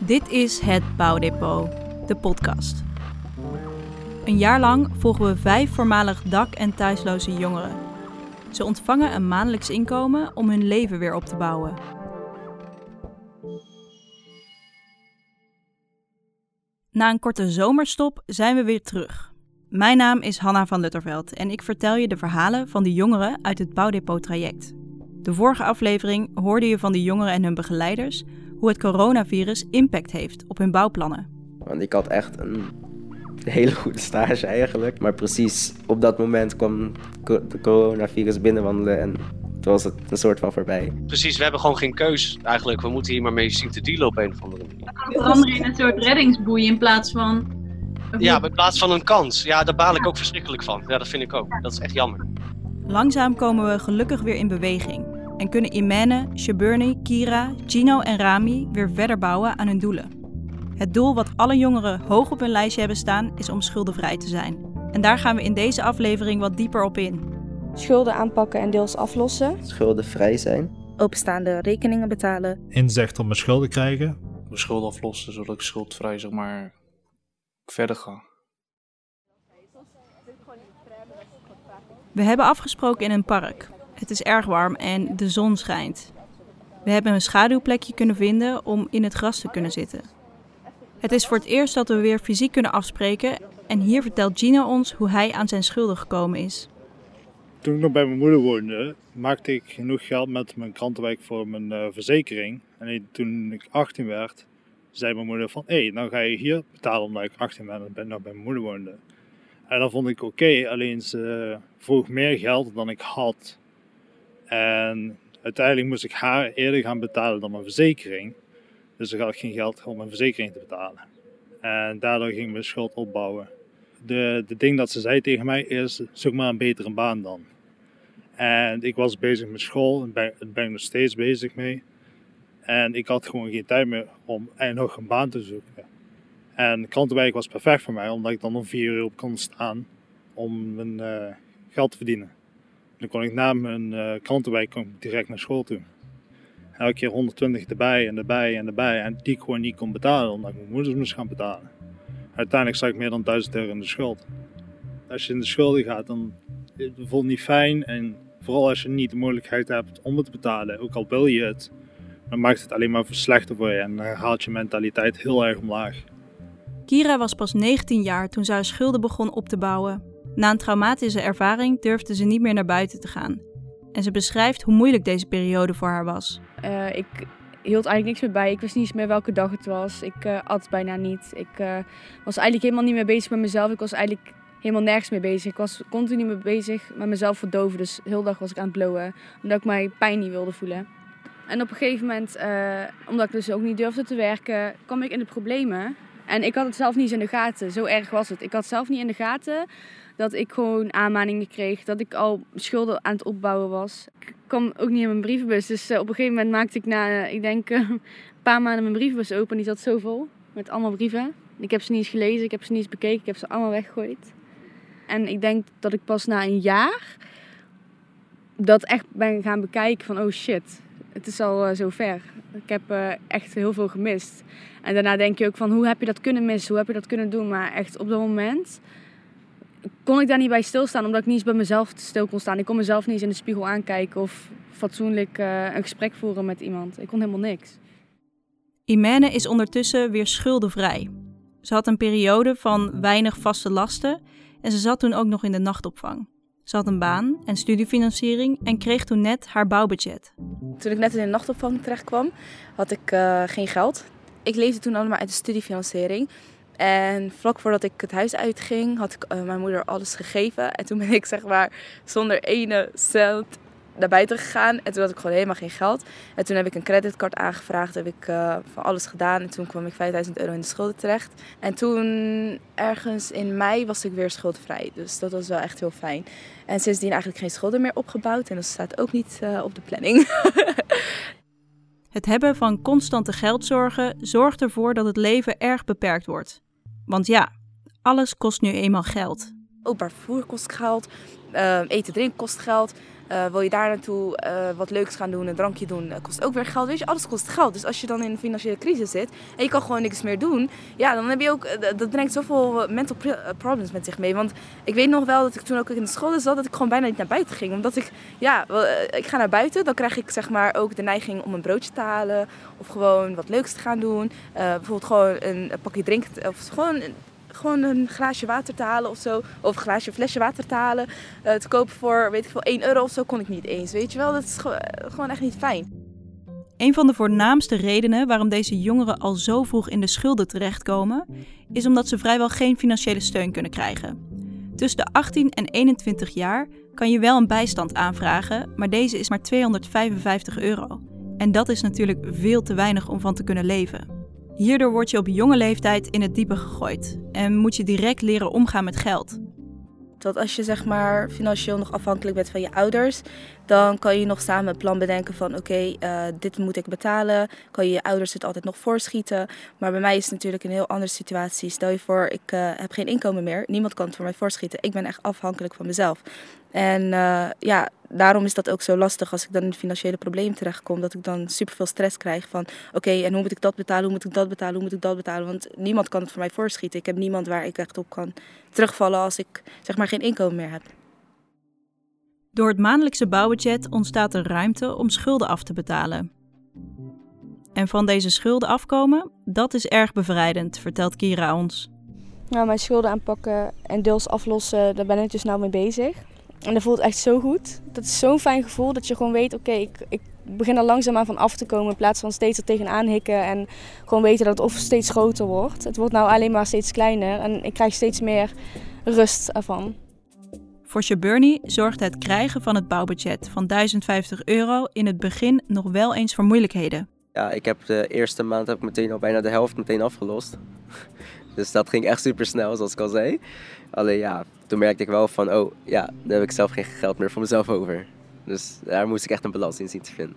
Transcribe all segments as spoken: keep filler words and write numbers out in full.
Dit is Het Bouwdepot, de podcast. Een jaar lang volgen we vijf voormalig dak- en thuisloze jongeren. Ze ontvangen een maandelijks inkomen om hun leven weer op te bouwen. Na een korte zomerstop zijn we weer terug. Mijn naam is Hanna van Lutterveld en ik vertel je de verhalen van de jongeren uit het Bouwdepot-traject. De vorige aflevering hoorde je van de jongeren en hun begeleiders hoe het coronavirus impact heeft op hun bouwplannen. Want ik had echt een hele goede stage eigenlijk. Maar precies op dat moment kwam de coronavirus binnenwandelen en toen was het een soort van voorbij. Precies, we hebben gewoon geen keus eigenlijk. We moeten hier maar mee zien te dealen op een of andere manier. Het kan veranderen in een soort reddingsboei in plaats van... Ja, in plaats van een kans. Ja, daar baal ik ook verschrikkelijk van. Ja, dat vind ik ook. Dat is echt jammer. Langzaam komen we gelukkig weer in beweging. En kunnen Imene, Shaburni, Kira, Gino en Rami weer verder bouwen aan hun doelen. Het doel wat alle jongeren hoog op hun lijstje hebben staan is om schuldenvrij te zijn. En daar gaan we in deze aflevering wat dieper op in. Schulden aanpakken en deels aflossen. Schuldenvrij zijn. Openstaande rekeningen betalen. Inzicht op mijn schulden krijgen. Mijn schulden aflossen, zodat ik schuldvrij zeg maar verder ga. We hebben afgesproken in een park. Het is erg warm en de zon schijnt. We hebben een schaduwplekje kunnen vinden om in het gras te kunnen zitten. Het is voor het eerst dat we weer fysiek kunnen afspreken en hier vertelt Gino ons hoe hij aan zijn schulden gekomen is. Toen ik nog bij mijn moeder woonde, maakte ik genoeg geld met mijn krantenwijk voor mijn uh, verzekering. En toen ik achttien werd, zei mijn moeder van, hé, hey, nou ga je hier betalen omdat ik achttien ben en ben nog bij mijn moeder woonde. En dat vond ik oké, okay, alleen ze vroeg meer geld dan ik had. En uiteindelijk moest ik haar eerder gaan betalen dan mijn verzekering. Dus ik had geen geld om mijn verzekering te betalen. En daardoor ging mijn schuld opbouwen. De, de ding dat ze zei tegen mij is, zoek maar een betere baan dan. En ik was bezig met school, en daar ben ik nog steeds bezig mee. En ik had gewoon geen tijd meer om nog een baan te zoeken. En krantenwijk was perfect voor mij, omdat ik dan om vier uur op kon staan om mijn uh, geld te verdienen. Dan kon ik na mijn uh, krantenwijk kon ik direct naar school toe. Elke keer honderdtwintig erbij en erbij en erbij. En die ik gewoon niet kon betalen, omdat ik mijn moeders moest gaan betalen. Uiteindelijk zat ik meer dan duizend euro in de schuld. Als je in de schulden gaat, dan voelt het niet fijn. En vooral als je niet de mogelijkheid hebt om het te betalen, ook al wil je het, dan maakt het alleen maar slechter voor je. En dan haalt je mentaliteit heel erg omlaag. Kira was pas negentien jaar toen ze haar schulden begon op te bouwen. Na een traumatische ervaring durfde ze niet meer naar buiten te gaan. En ze beschrijft hoe moeilijk deze periode voor haar was. Uh, ik hield eigenlijk niks meer bij. Ik wist niet eens meer welke dag het was. Ik uh, at bijna niet. Ik uh, was eigenlijk helemaal niet meer bezig met mezelf. Ik was eigenlijk helemaal nergens mee bezig. Ik was continu mee bezig met mezelf verdoven. Dus de hele dag was ik aan het blowen. Omdat ik mijn pijn niet wilde voelen. En op een gegeven moment, uh, omdat ik dus ook niet durfde te werken, kwam ik in de problemen. En ik had het zelf niet eens in de gaten. Zo erg was het. Ik had zelf niet in de gaten dat ik gewoon aanmaningen kreeg. Dat ik al schulden aan het opbouwen was. Ik kwam ook niet in mijn brievenbus. Dus uh, op een gegeven moment maakte ik na, uh, ik denk, uh, een paar maanden mijn brievenbus open. Die zat zo vol. Met allemaal brieven. Ik heb ze niet eens gelezen. Ik heb ze niet eens bekeken. Ik heb ze allemaal weggegooid. En ik denk dat ik pas na een jaar dat echt ben gaan bekijken van oh shit. Het is al uh, zo ver. Ik heb uh, echt heel veel gemist. En daarna denk je ook van hoe heb je dat kunnen missen? Hoe heb je dat kunnen doen? Maar echt op dat moment kon ik daar niet bij stilstaan. Omdat ik niet eens bij mezelf stil kon staan. Ik kon mezelf niet eens in de spiegel aankijken. Of fatsoenlijk uh, een gesprek voeren met iemand. Ik kon helemaal niks. Imene is ondertussen weer schuldenvrij. Ze had een periode van weinig vaste lasten. En ze zat toen ook nog in de nachtopvang. Ze had een baan en studiefinanciering en kreeg toen net haar bouwbudget. Toen ik net in de nachtopvang terecht kwam, had ik uh, geen geld. Ik leefde toen allemaal uit de studiefinanciering. En vlak voordat ik het huis uitging, had ik uh, mijn moeder alles gegeven. En toen ben ik zeg maar zonder ene cent naar buiten gegaan. En toen had ik gewoon helemaal geen geld. En toen heb ik een creditcard aangevraagd, heb ik uh, van alles gedaan. En toen kwam ik vijfduizend euro in de schulden terecht. En toen ergens in mei was ik weer schuldenvrij. Dus dat was wel echt heel fijn. En sindsdien eigenlijk geen schulden meer opgebouwd. En dat staat ook niet uh, op de planning. Het hebben van constante geldzorgen zorgt ervoor dat het leven erg beperkt wordt. Want ja, alles kost nu eenmaal geld. Openbaar vervoer kost geld, uh, eten drinken kost geld. Uh, wil je daar naartoe uh, wat leuks gaan doen, een drankje doen, uh, kost ook weer geld. Weet je, alles kost geld. Dus als je dan in een financiële crisis zit en je kan gewoon niks meer doen, ja, dan heb je ook, uh, dat brengt zoveel mental problems met zich mee. Want ik weet nog wel dat ik toen ook in de school zat, dat ik gewoon bijna niet naar buiten ging. Omdat ik, ja, uh, ik ga naar buiten, dan krijg ik zeg maar ook de neiging om een broodje te halen of gewoon wat leuks te gaan doen. Uh, bijvoorbeeld gewoon een, een pakje drinken, of gewoon... Een, Gewoon een glaasje water te halen of zo. Of een glaasje een flesje water te halen. Uh, te kopen voor, weet ik veel, één euro of zo kon ik niet eens. Weet je wel, dat is gewoon, gewoon echt niet fijn. Een van de voornaamste redenen waarom deze jongeren al zo vroeg in de schulden terechtkomen, is omdat ze vrijwel geen financiële steun kunnen krijgen. Tussen de achttien en eenentwintig jaar kan je wel een bijstand aanvragen, maar deze is maar tweehonderdvijfenvijftig euro. En dat is natuurlijk veel te weinig om van te kunnen leven. Hierdoor word je op jonge leeftijd in het diepe gegooid en moet je direct leren omgaan met geld. Dat als je zeg maar financieel nog afhankelijk bent van je ouders, dan kan je nog samen een plan bedenken van oké, okay, uh, dit moet ik betalen. Kan je je ouders het altijd nog voorschieten. Maar bij mij is het natuurlijk een heel andere situatie. Stel je voor, ik uh, heb geen inkomen meer. Niemand kan het voor mij voorschieten. Ik ben echt afhankelijk van mezelf. En uh, ja, daarom is dat ook zo lastig als ik dan in financiële problemen terechtkom. Dat ik dan superveel stress krijg van oké, okay, en hoe moet ik dat betalen, hoe moet ik dat betalen, hoe moet ik dat betalen. Want niemand kan het voor mij voorschieten. Ik heb niemand waar ik echt op kan terugvallen als ik zeg maar geen inkomen meer heb. Door het maandelijkse bouwbudget ontstaat er ruimte om schulden af te betalen. En van deze schulden afkomen, dat is erg bevrijdend, vertelt Kira ons. Nou, mijn schulden aanpakken en deels aflossen, daar ben ik dus nou mee bezig. En dat voelt echt zo goed. Dat is zo'n fijn gevoel dat je gewoon weet, oké, okay, ik, ik begin er langzaamaan van af te komen in plaats van steeds er tegenaan hikken en gewoon weten dat het of steeds groter wordt. Het wordt nou alleen maar steeds kleiner en ik krijg steeds meer rust ervan. Voor Sjobernie zorgde het krijgen van het bouwbudget van duizend vijftig euro in het begin nog wel eens voor moeilijkheden. Ja, ik heb de eerste maand heb ik meteen al bijna de helft meteen afgelost. Dus dat ging echt super snel, zoals ik al zei. Alleen ja, toen merkte ik wel van, oh ja, dan heb ik zelf geen geld meer voor mezelf over. Dus daar moest ik echt een balans in zien te vinden.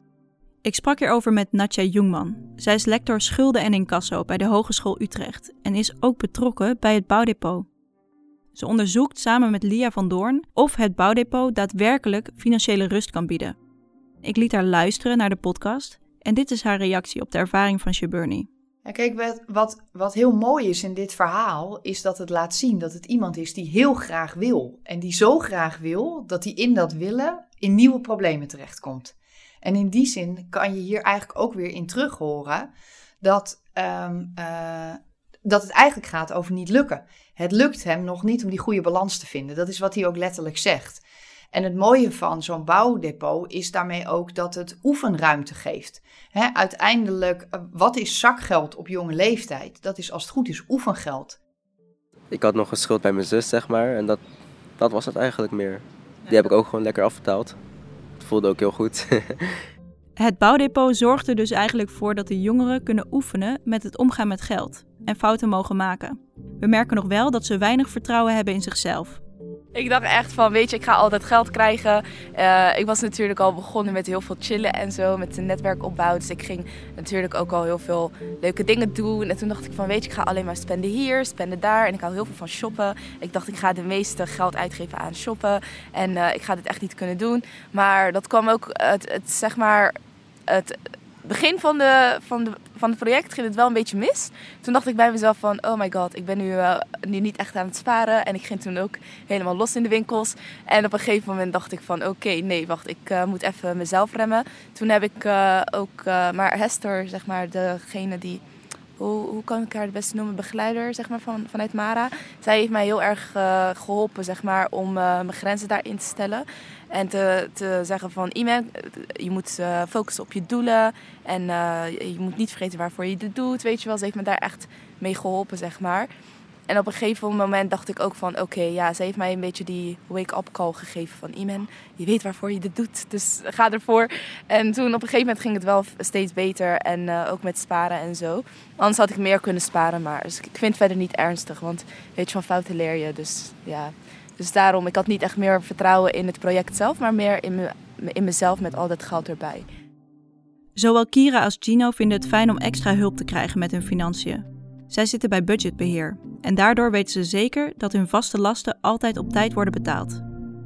Ik sprak hierover met Natja Jungman. Zij is lector schulden en incasso bij de Hogeschool Utrecht en is ook betrokken bij het bouwdepot. Ze onderzoekt samen met Lia van Doorn of het bouwdepot daadwerkelijk financiële rust kan bieden. Ik liet haar luisteren naar de podcast en dit is haar reactie op de ervaring van Sjobernie. Ja, kijk, wat, wat, wat heel mooi is in dit verhaal, is dat het laat zien dat het iemand is die heel graag wil. En die zo graag wil, dat hij in dat willen in nieuwe problemen terechtkomt. En in die zin kan je hier eigenlijk ook weer in terug horen dat, um, uh, dat het eigenlijk gaat over niet lukken. Het lukt hem nog niet om die goede balans te vinden. Dat is wat hij ook letterlijk zegt. En het mooie van zo'n bouwdepot is daarmee ook dat het oefenruimte geeft. He, uiteindelijk, wat is zakgeld op jonge leeftijd? Dat is als het goed is oefengeld. Ik had nog een schuld bij mijn zus, zeg maar. En dat, dat was het eigenlijk meer. Die heb ik ook gewoon lekker afbetaald. Het voelde ook heel goed. Het bouwdepot zorgt er dus eigenlijk voor dat de jongeren kunnen oefenen met het omgaan met geld en fouten mogen maken. We merken nog wel dat ze weinig vertrouwen hebben in zichzelf. Ik dacht echt van, weet je, ik ga altijd geld krijgen. Uh, ik was natuurlijk al begonnen met heel veel chillen en zo, met een netwerkopbouw. Dus ik ging natuurlijk ook al heel veel leuke dingen doen. En toen dacht ik van, weet je, ik ga alleen maar spenden hier, spenden daar. En ik hou heel veel van shoppen. Ik dacht, ik ga de meeste geld uitgeven aan shoppen. En uh, ik ga dit echt niet kunnen doen. Maar dat kwam ook, het, het zeg maar, het begin van, de, van, de, van het project ging het wel een beetje mis. Toen dacht ik bij mezelf van, oh my god, ik ben nu, uh, nu niet echt aan het sparen. En ik ging toen ook helemaal los in de winkels. En op een gegeven moment dacht ik van, oké, okay, nee, wacht, ik uh, moet even mezelf remmen. Toen heb ik uh, ook, uh, maar Hester, zeg maar, degene die, hoe, hoe kan ik haar het beste noemen, begeleider, zeg maar, van, vanuit Mara. Zij heeft mij heel erg uh, geholpen, zeg maar, om uh, mijn grenzen daarin te stellen. En te, te zeggen van, Iman, je moet uh, focussen op je doelen. En uh, je moet niet vergeten waarvoor je dit doet, weet je wel. Ze heeft me daar echt mee geholpen, zeg maar. En op een gegeven moment dacht ik ook van, oké, okay, ja, ze heeft mij een beetje die wake-up call gegeven van, Iman, je weet waarvoor je dit doet, dus ga ervoor. En toen op een gegeven moment ging het wel steeds beter en uh, ook met sparen en zo. Anders had ik meer kunnen sparen, maar dus ik vind het verder niet ernstig, want weet je, van fouten leer je, dus ja. Dus daarom, ik had niet echt meer vertrouwen in het project zelf, maar meer in, me, in mezelf met al dat geld erbij. Zowel Kira als Gino vinden het fijn om extra hulp te krijgen met hun financiën. Zij zitten bij budgetbeheer en daardoor weten ze zeker dat hun vaste lasten altijd op tijd worden betaald.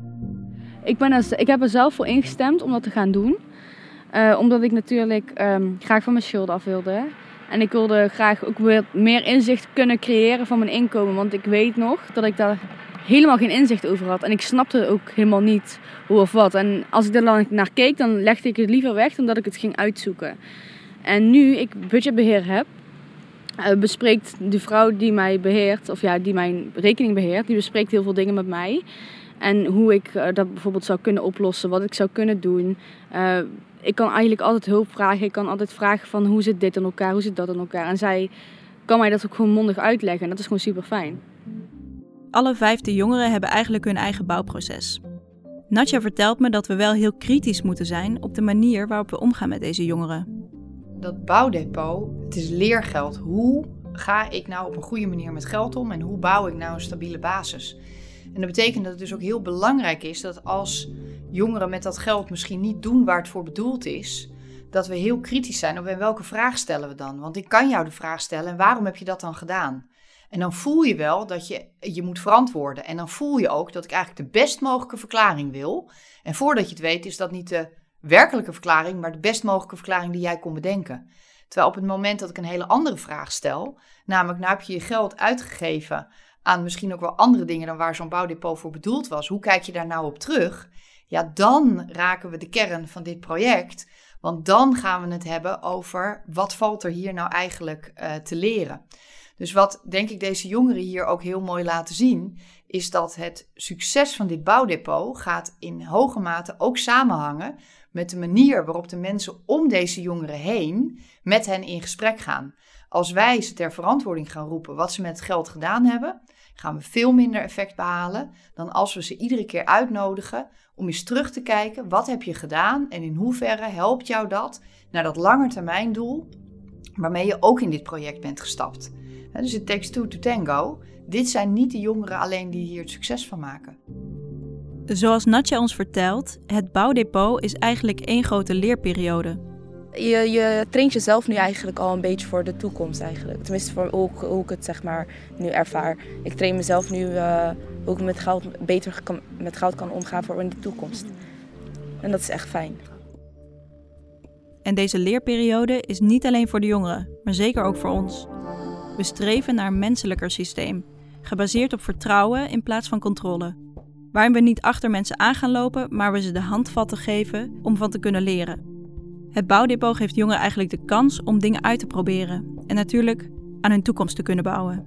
Ik, ben er, ik heb er zelf voor ingestemd om dat te gaan doen. Uh, omdat ik natuurlijk um, graag van mijn schulden af wilde. En ik wilde graag ook weer meer inzicht kunnen creëren van mijn inkomen. Want ik weet nog dat ik daar helemaal geen inzicht over had. En ik snapte ook helemaal niet hoe of wat. En als ik er dan naar keek, dan legde ik het liever weg dan dat ik het ging uitzoeken. En nu ik budgetbeheer heb, uh, bespreekt de vrouw die mij beheert, of ja, die mijn rekening beheert, die bespreekt heel veel dingen met mij. En hoe ik uh, dat bijvoorbeeld zou kunnen oplossen, wat ik zou kunnen doen. Uh, ik kan eigenlijk altijd hulp vragen. Ik kan altijd vragen van hoe zit dit in elkaar, hoe zit dat in elkaar. En zij kan mij dat ook gewoon mondig uitleggen. En dat is gewoon super fijn. Alle vijfde jongeren hebben eigenlijk hun eigen bouwproces. Nadja vertelt me dat we wel heel kritisch moeten zijn op de manier waarop we omgaan met deze jongeren. Dat bouwdepot, het is leergeld. Hoe ga ik nou op een goede manier met geld om en hoe bouw ik nou een stabiele basis? En dat betekent dat het dus ook heel belangrijk is dat als jongeren met dat geld misschien niet doen waar het voor bedoeld is, dat we heel kritisch zijn op en welke vraag stellen we dan? Want ik kan jou de vraag stellen, en waarom heb je dat dan gedaan? En dan voel je wel dat je je moet verantwoorden. En dan voel je ook dat ik eigenlijk de best mogelijke verklaring wil. En voordat je het weet is dat niet de werkelijke verklaring, maar de best mogelijke verklaring die jij kon bedenken. Terwijl op het moment dat ik een hele andere vraag stel, namelijk nou heb je je geld uitgegeven aan misschien ook wel andere dingen dan waar zo'n bouwdepot voor bedoeld was. Hoe kijk je daar nou op terug? Ja, dan raken we de kern van dit project. Want dan gaan we het hebben over wat valt er hier nou eigenlijk uh, te leren. Dus wat denk ik deze jongeren hier ook heel mooi laten zien, is dat het succes van dit bouwdepot gaat in hoge mate ook samenhangen met de manier waarop de mensen om deze jongeren heen met hen in gesprek gaan. Als wij ze ter verantwoording gaan roepen wat ze met het geld gedaan hebben, gaan we veel minder effect behalen dan als we ze iedere keer uitnodigen om eens terug te kijken, wat heb je gedaan en in hoeverre helpt jou dat naar dat langetermijndoel waarmee je ook in dit project bent gestapt. Dus it takes two to tango. Dit zijn niet de jongeren alleen die hier het succes van maken. Zoals Nadja ons vertelt, het bouwdepot is eigenlijk één grote leerperiode. Je, je traint jezelf nu eigenlijk al een beetje voor de toekomst eigenlijk. Tenminste voor hoe ik, hoe ik het zeg maar nu ervaar. Ik train mezelf nu uh, hoe ik met geld beter kan, met geld kan omgaan voor in de toekomst. En dat is echt fijn. En deze leerperiode is niet alleen voor de jongeren, maar zeker ook voor ons. We streven naar een menselijker systeem, gebaseerd op vertrouwen in plaats van controle. Waarin we niet achter mensen aan gaan lopen, maar we ze de handvatten geven om van te kunnen leren. Het bouwdepot geeft jongeren eigenlijk de kans om dingen uit te proberen en natuurlijk aan hun toekomst te kunnen bouwen.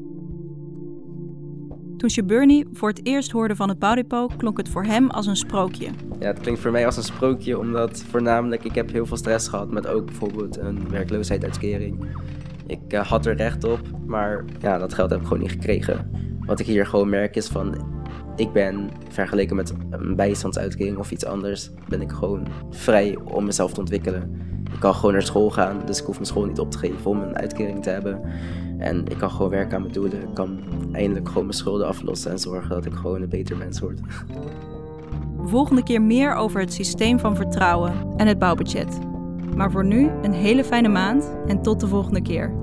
Toen Shuburni voor het eerst hoorde van het bouwdepot, klonk het voor hem als een sprookje. Ja, het klinkt voor mij als een sprookje, omdat voornamelijk ik heb heel veel stress gehad met ook bijvoorbeeld een werkloosheidsuitkering. Ik uh, had er recht op, maar ja, dat geld heb ik gewoon niet gekregen. Wat ik hier gewoon merk is van, ik ben vergeleken met een bijstandsuitkering of iets anders, ben ik gewoon vrij om mezelf te ontwikkelen. Ik kan gewoon naar school gaan, dus ik hoef mijn school niet op te geven om een uitkering te hebben. En ik kan gewoon werken aan mijn doelen. Ik kan eindelijk gewoon mijn schulden aflossen en zorgen dat ik gewoon een beter mens word. Volgende keer meer over het systeem van vertrouwen en het bouwbudget. Maar voor nu een hele fijne maand en tot de volgende keer.